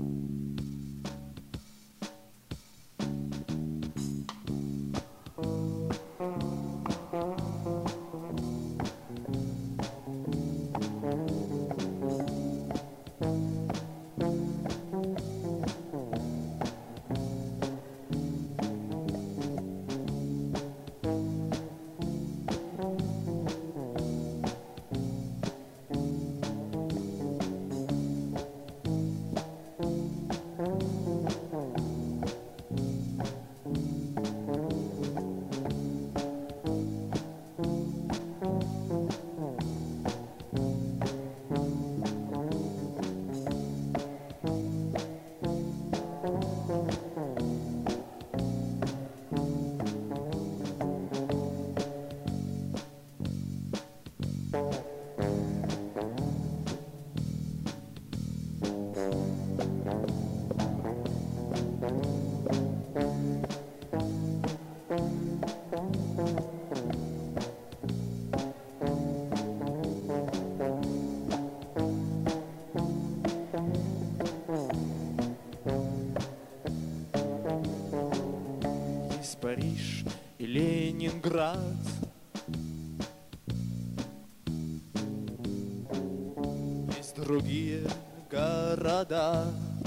Париж и Ленинград. Есть другие города.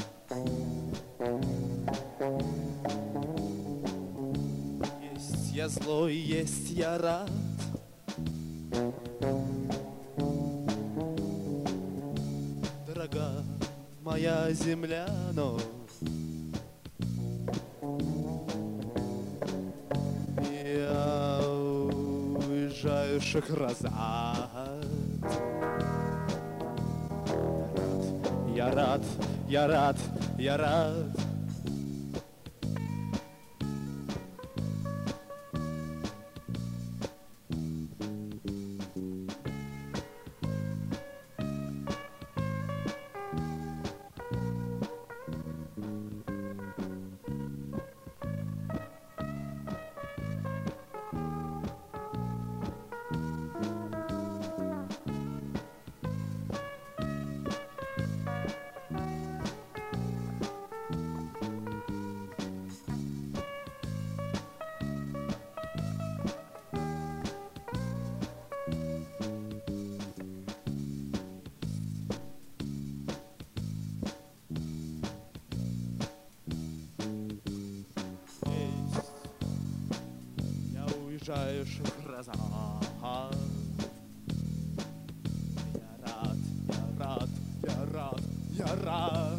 Есть я злой, есть я рад. Дорога моя земля, но Шахразад. Я рад, я рад, я рад. Уезжаю, Шахразад. Я рад, я рад, я рад, я рад.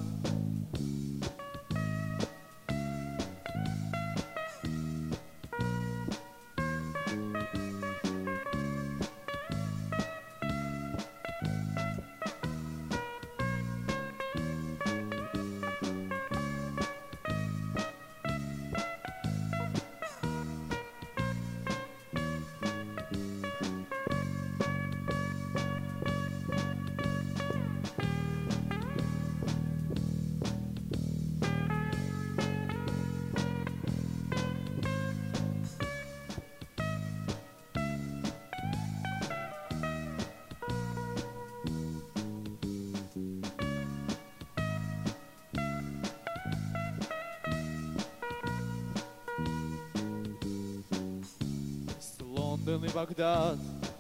Лондон и Багдад.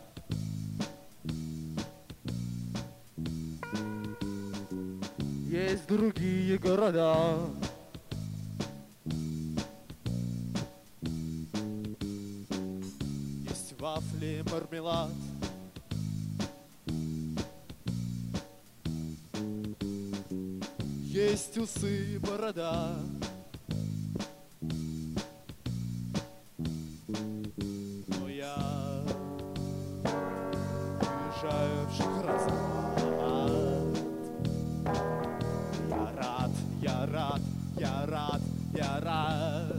Есть другие города. Есть вафли, мармелад. Есть усы, борода. В Шахразад. Я рад, я рад, я рад, я рад.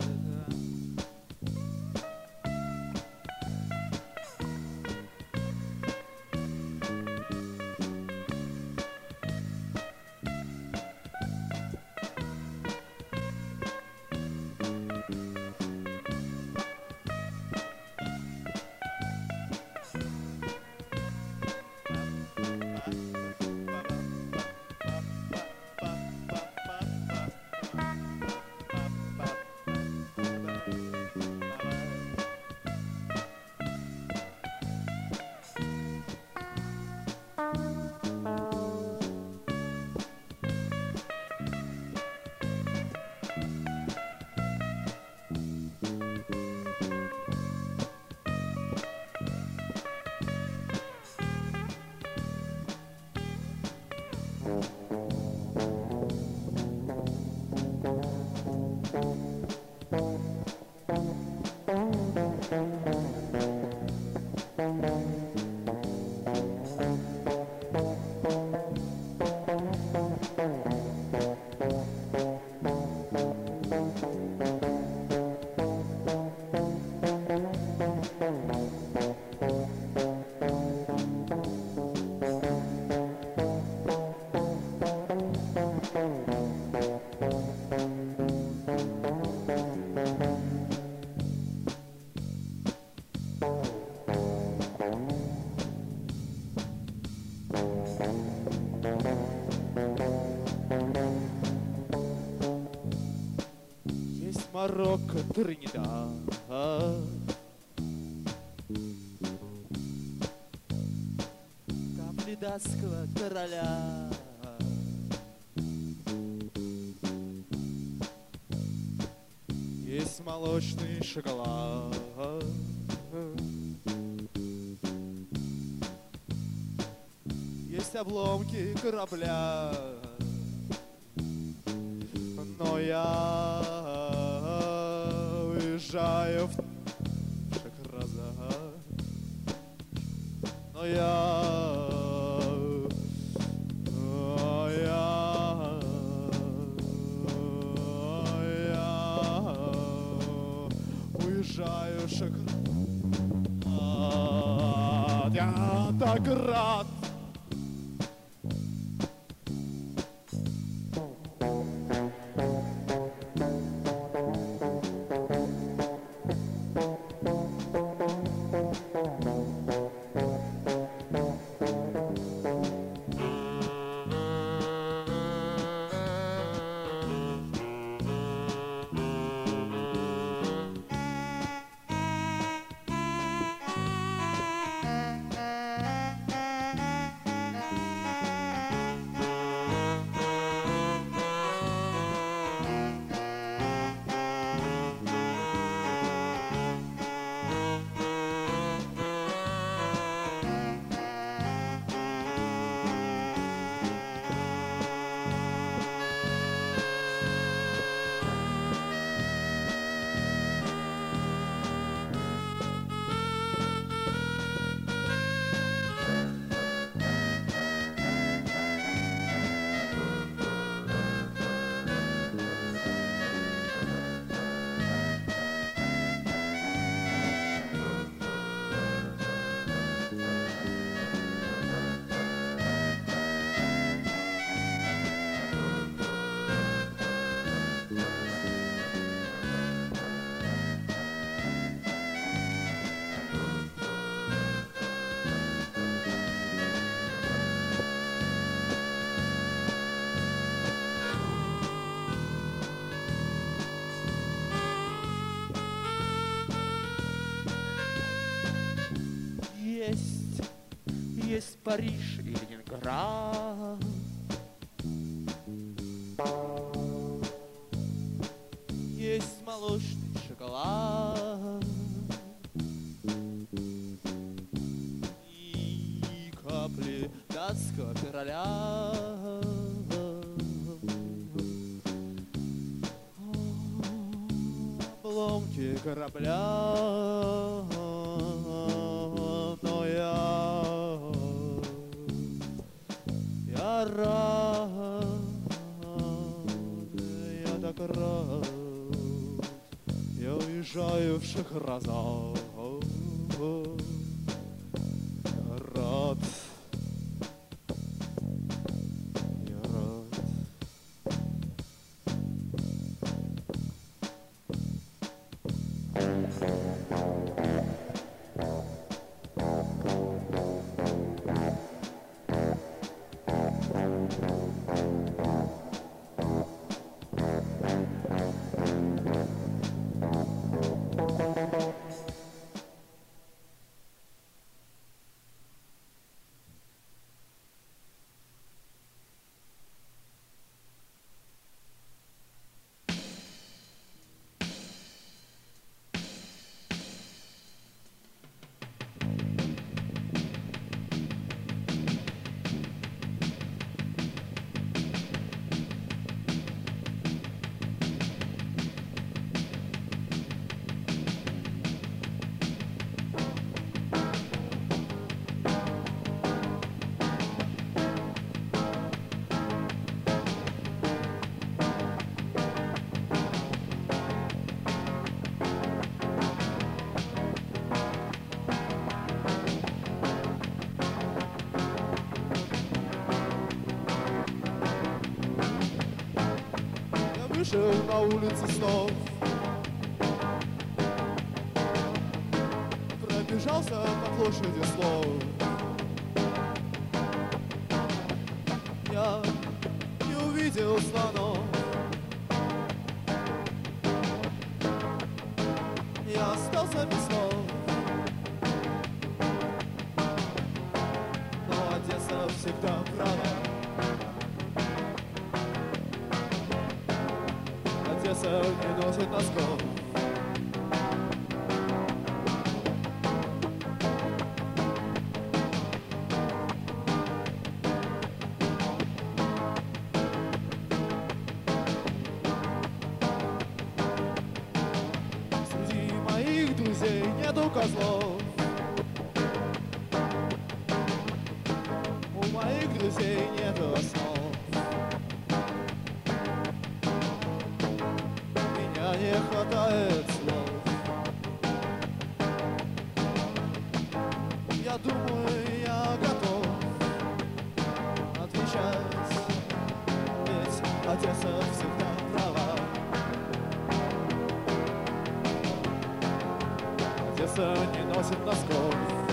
Есть Марокко, Тринидад, капли датского короля. Есть молочный шоколад, есть обломки корабля, но я уезжаю в Шахразад, но я уезжаю в Шахразад. Я так рад. Есть Париж и Ленинград, есть молочный шоколад и капли датского короля. Обломки корабля, но я рад, я так рад, я уезжаю в Шахразад, рад, я рад. Вышел на улице снов, пробежался по площади слов. Я не увидел слонов, я остался без слов. Но Одесса всегда права. Одесса не носит носков. Среди моих друзей нету козлов. У моих друзей нету основ. Не хватает слов. Я думаю, я готов отвечать, ведь Одесса всегда права. Одесса не носит носков.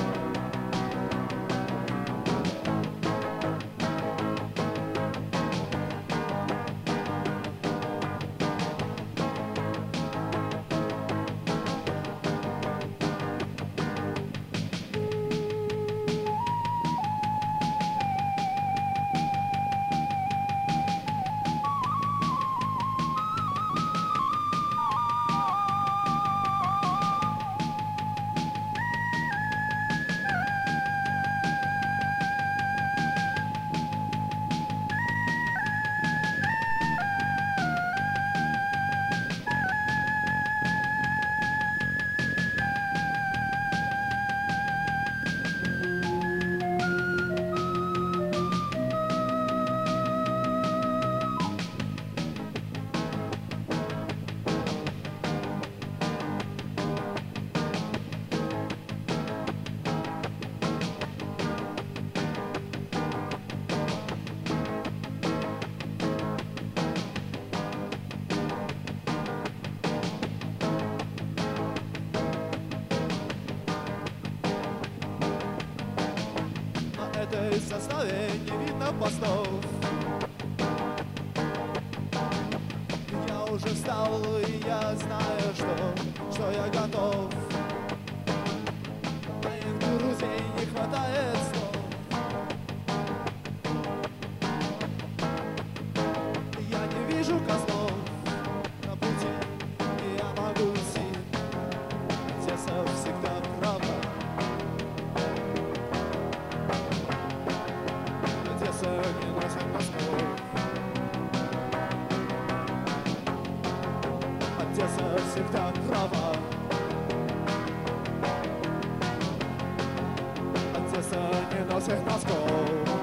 Этой составе не видно постов. Я уже встал, и я знаю, что я готов. Моих друзей не хватает слов. Я не вижу козлов на пути, и я могу идти. Одесса всегда права. Одесса не носит носков. Одесса всегда права. Одесса не носит носков.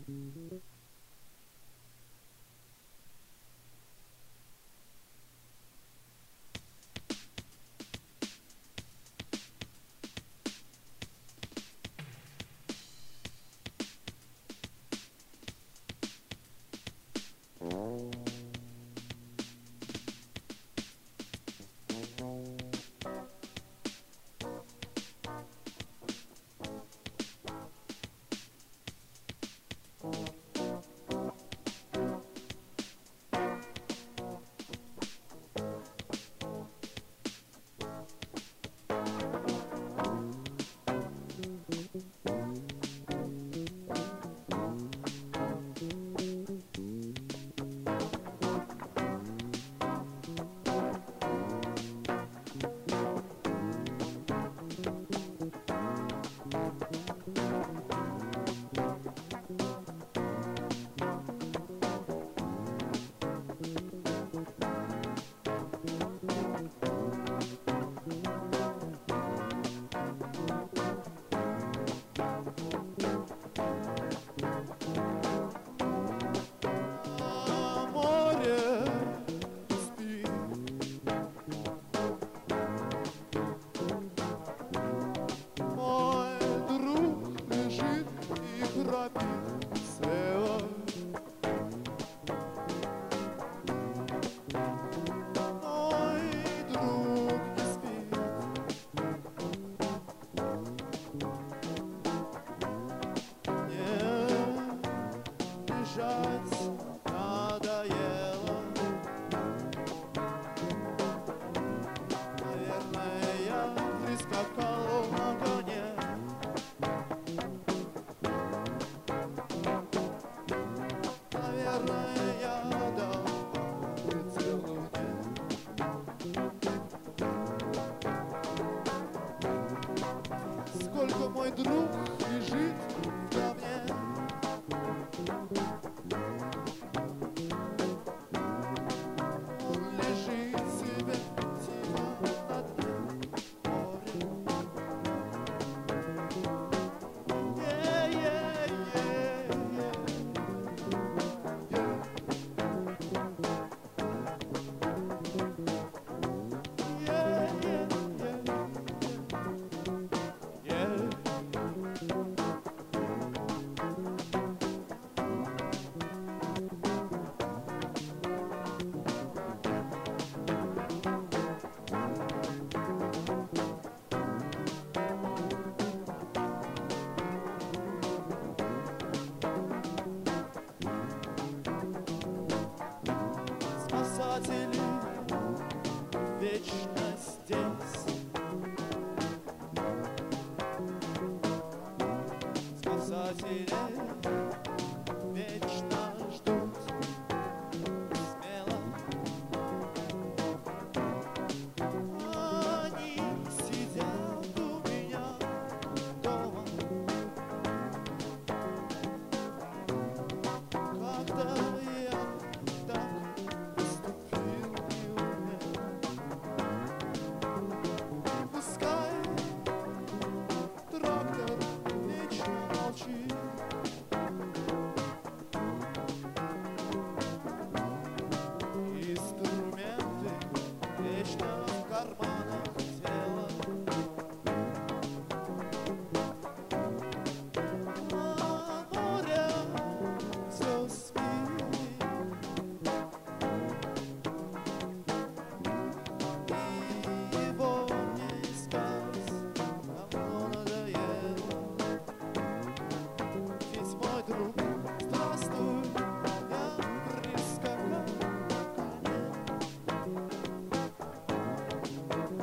Сколько мой друг лежит в говне. Он лежит себе тихо на дне моря. Спасатели вечно здесь. Спасатели вечно ждут смело. Они сидят у меня дома. Когда я так поступил неумело. Пускай трактор вечно молчит. Инструменты вечно в карманах тела. А море все спит. И его не искать давно надоело. Ведь мой друг, здравствуй, я прискакал на коне.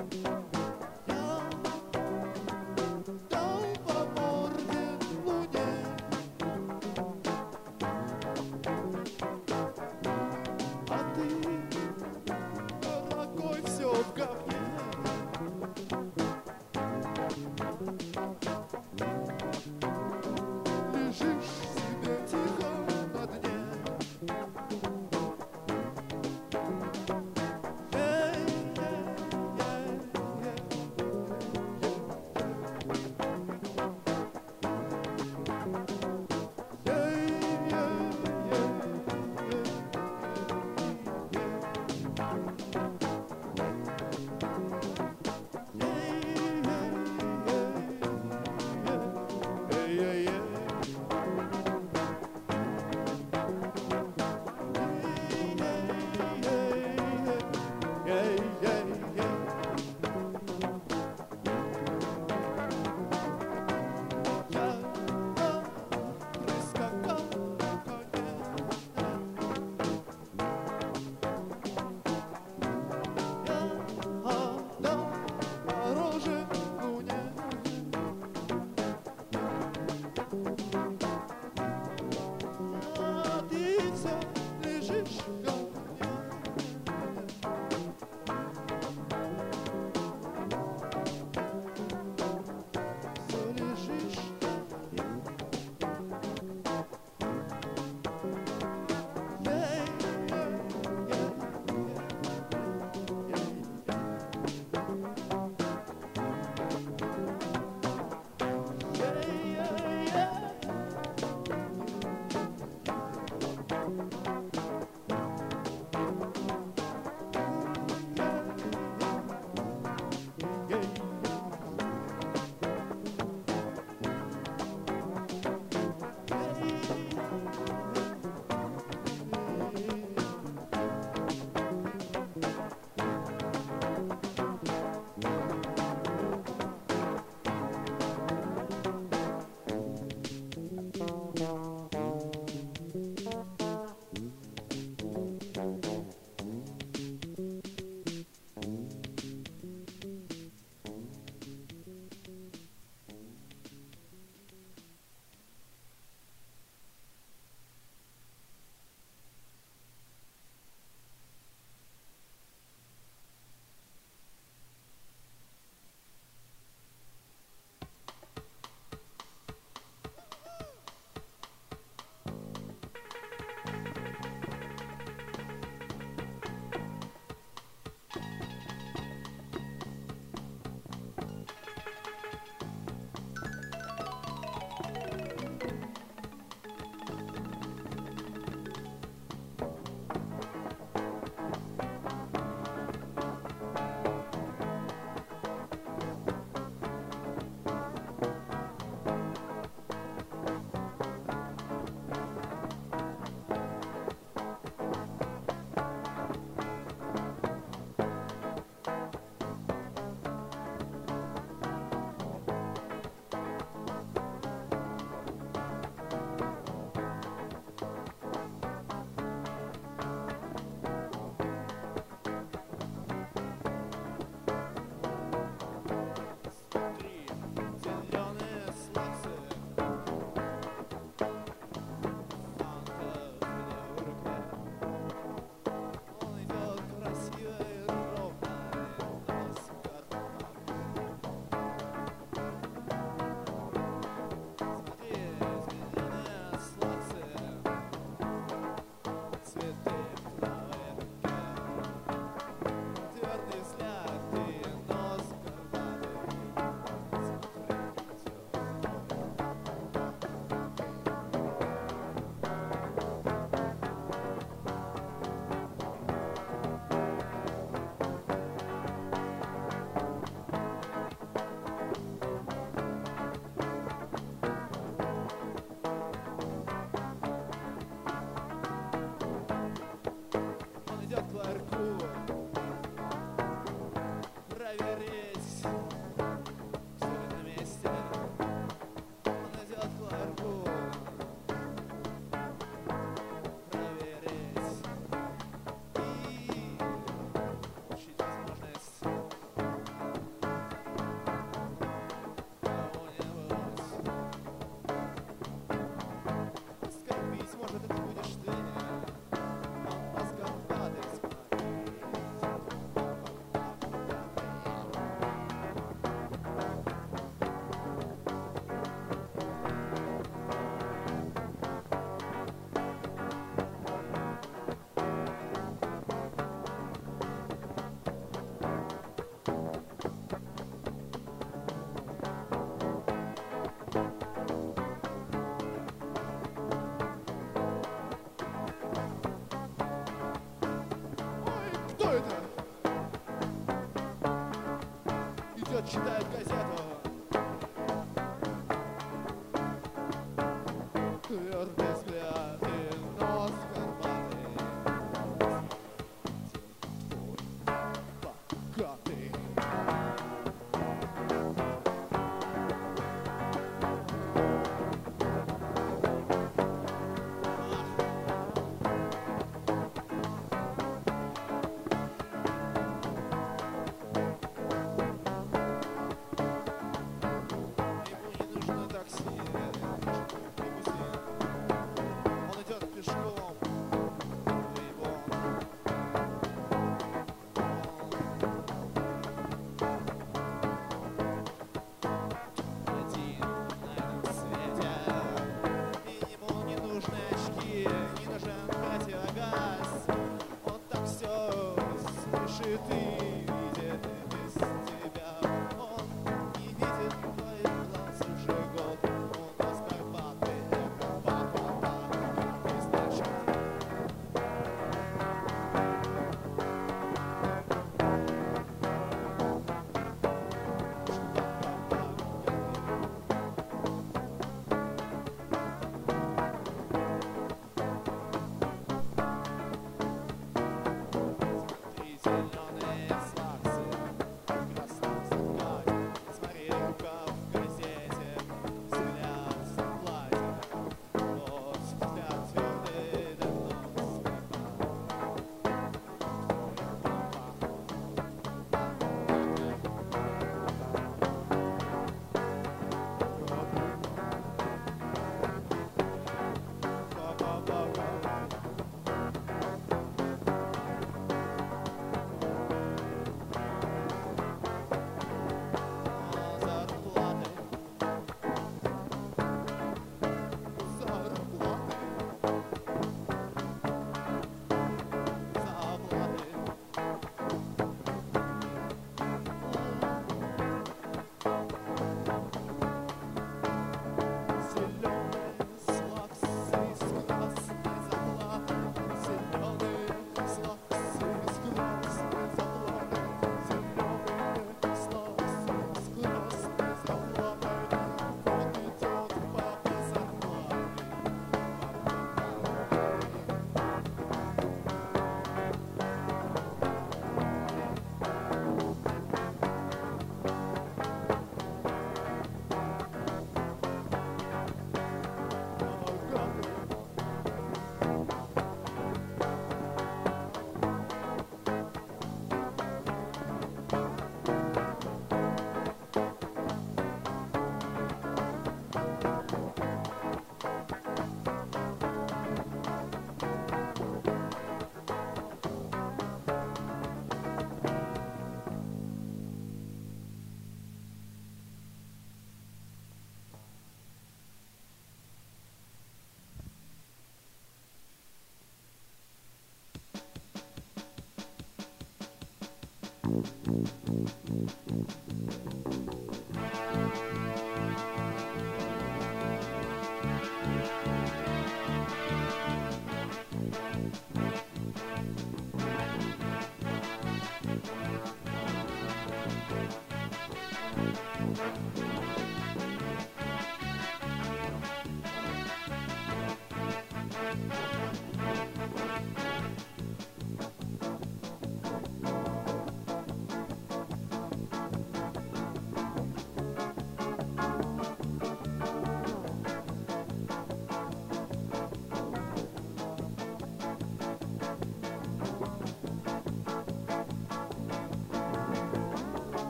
проверить, все ли на месте. Он идет к ларьку проверить и получить возможность кого-нибудь оскорбить. Может, это будешь ты. Он оскорбатый смотрит. Ой, кто это? Идет, читает газету. Твердый взгляд и нос горбатый. Твой богатый. Ему не нужно такси, лимузин. Он идет пешком, и он один на этом свете. И ему не нужны очки, не нужен противогаз. Он так все слышит и видит без тебя. Он не видит твоих глаз уже год. Он оскорбатый, это па-па-па, и значит. Смотри, зеленые слаксы в красном закате. Смотри, рука в газете, взгляд в зарплате. Вот взгляд твердый, да нос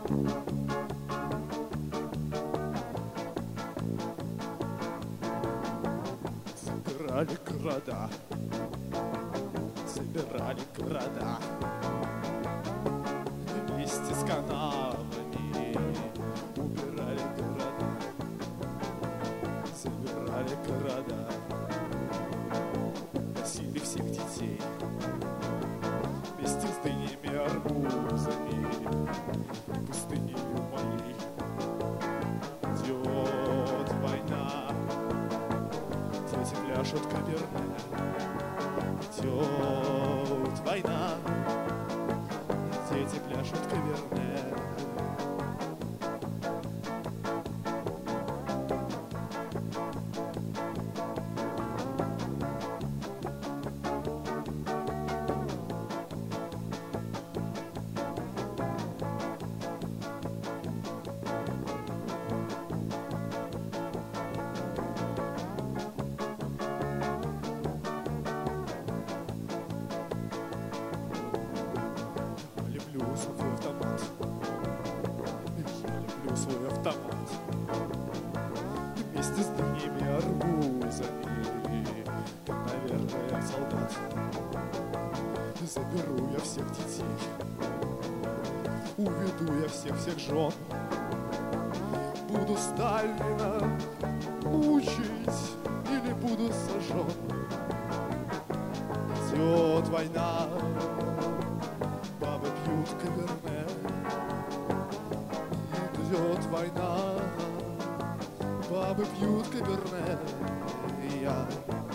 Собирали города, собирали города вместе с канавами, убирали города, собирали города, носили всех детей вместе с дынями, арбузами, пустыней моей идет война. Дети пляшут каберне, идет война. Дети пляшут каберне. Люблю свой автомат. Я люблю свой автомат. Вместе с дынями, арбузами, как, наверное, солдат. Заберу я всех детей, уведу я всех жен. Буду Сталина мучить или буду сожжен. Идет война, бабы пьют каберне. Идет война, бабы пьют каберне. И я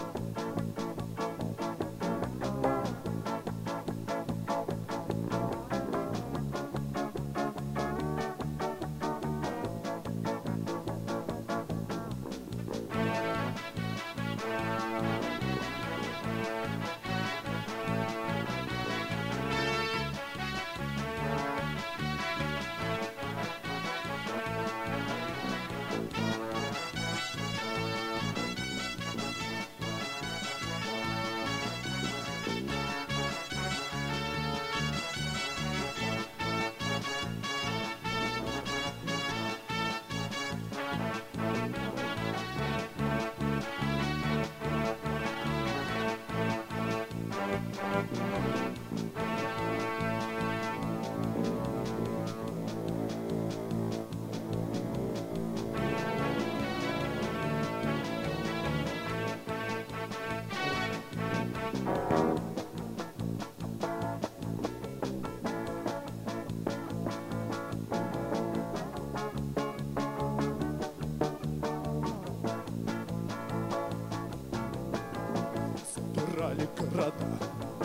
собирали города,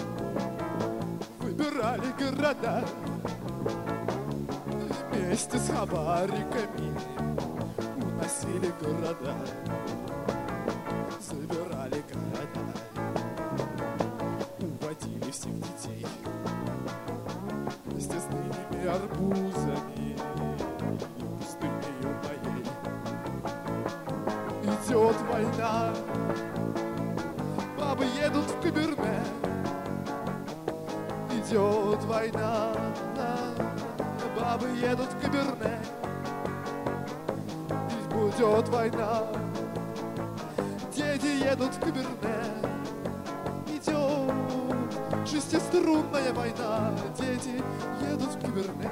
выбирали города вместе с хабариками, уносили города, забирали города, уводили всех детей вместе с дынями, арбузами и пустынею моей. Идет война, бабы едут в каберне. Идет война, бабы едут в каберне. И будет война, дети едут в каберне. Идет шестиструнная война, дети едут в каберне.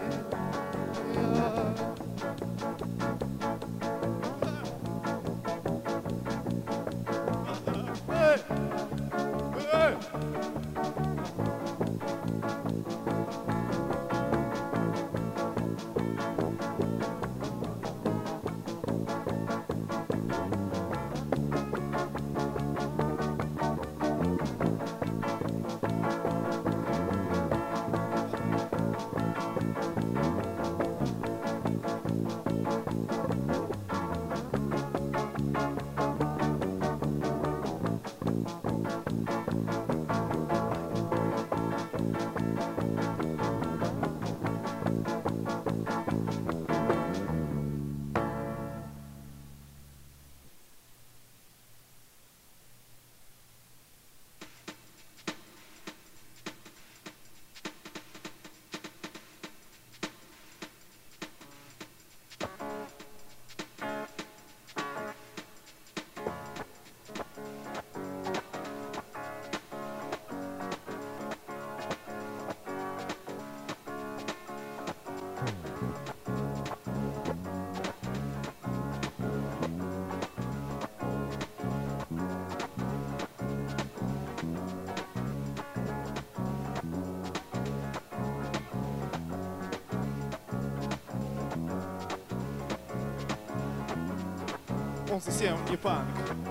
Он совсем не панк.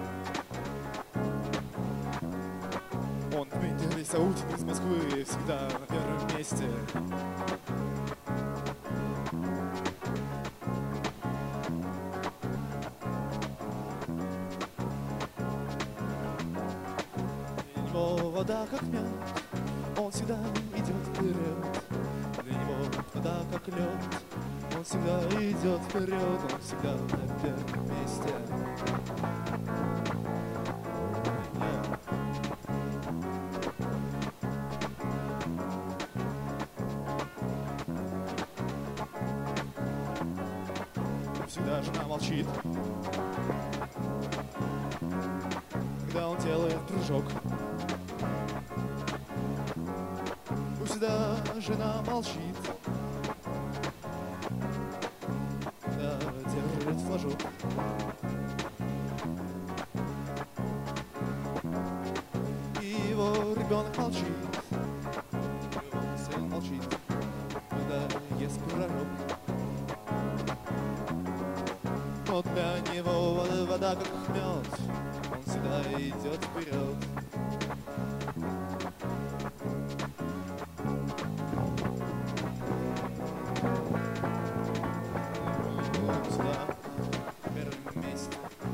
Он Дмитрий Саутин из Москвы, всегда на первом месте. Для него вода как мед, он всегда идет вперед. Для него вода как лед, он всегда идет вперед, он всегда на первом месте. Всегда жена молчит, когда он делает прыжок. Всегда жена молчит, когда держит флажок. И его ребенок молчит, его сын молчит, когда ест пирожок. Но для него вода как мед, он всегда идет вперед. Он всегда на первом месте.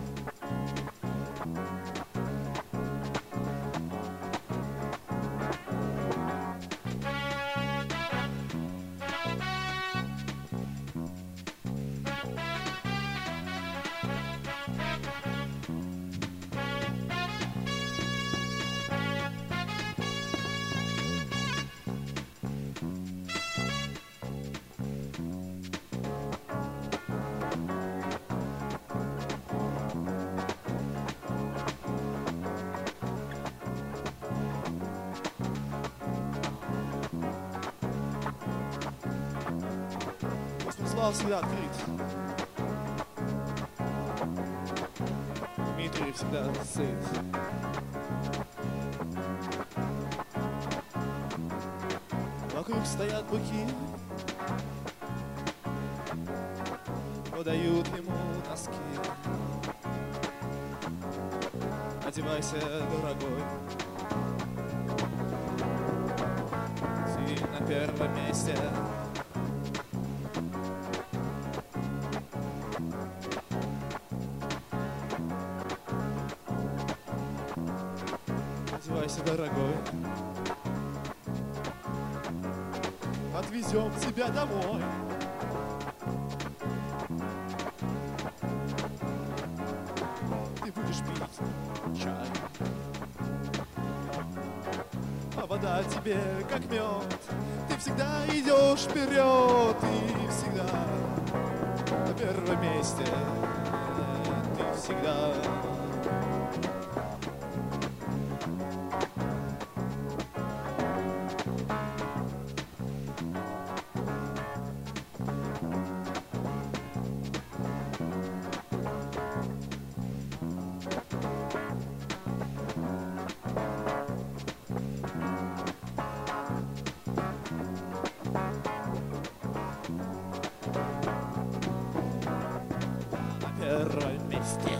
Слава всегда открыт. Дмитрий всегда сыт. Вокруг стоят быки, подают ему носки. Одевайся, дорогой, ты на первом месте. Одевайся, дорогой, отвезем тебя домой. Ты будешь пить чай, а вода тебе как мед. Ты всегда идешь вперед, ты всегда на первом месте. Ты всегда. Первом месте.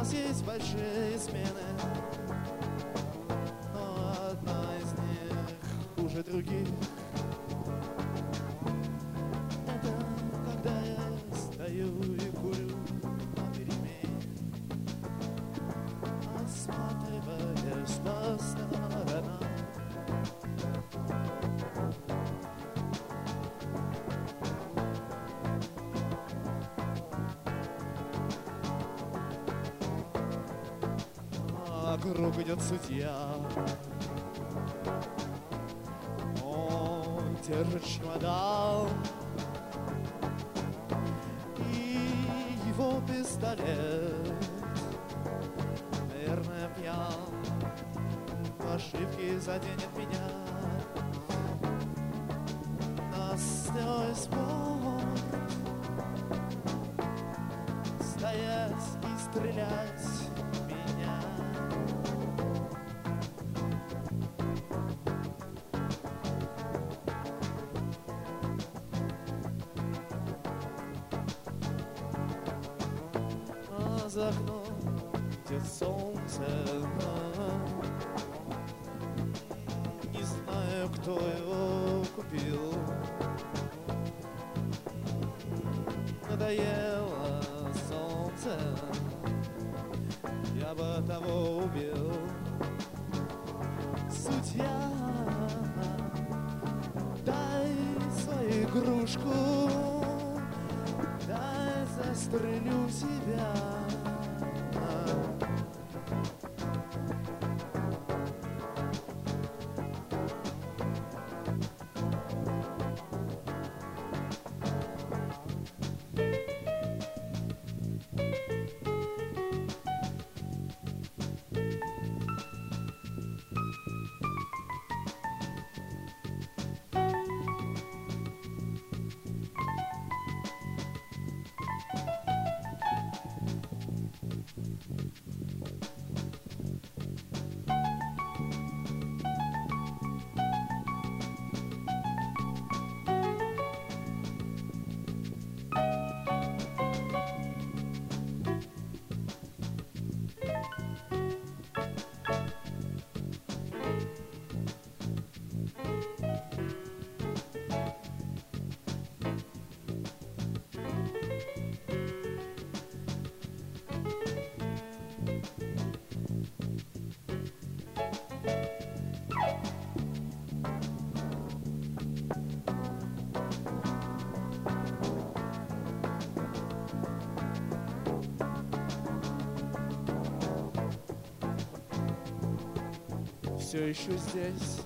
нас есть большие смены, но одна из них хуже других. Это когда я стою и курю на перемене, осматриваясь по сторонам. Вокруг идет судья, он держит чемодан, и его пистолет, наверное, пьян, по ошибке заденет меня. Настроил спорт, стоять и стрелять в меня. За окном идет солнце, не знаю, кто его купил. Надоело солнце, я бы того убил. Судья, дай свою игрушку, дай застрелю себя. Все еще здесь.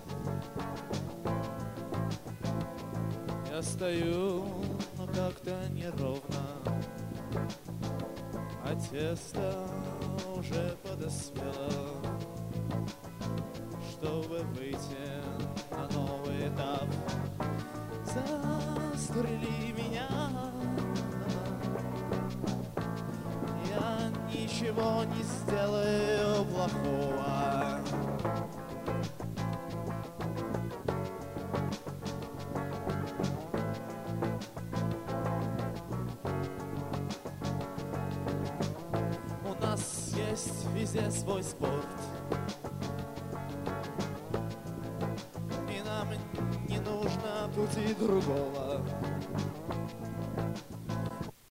Я стою, но как-то неровно, а тесто уже подоспело, чтобы выйти на новый этап. Застрели меня, я ничего не сделаю плохого. Есть везде свой спорт, и нам не нужно пути другого.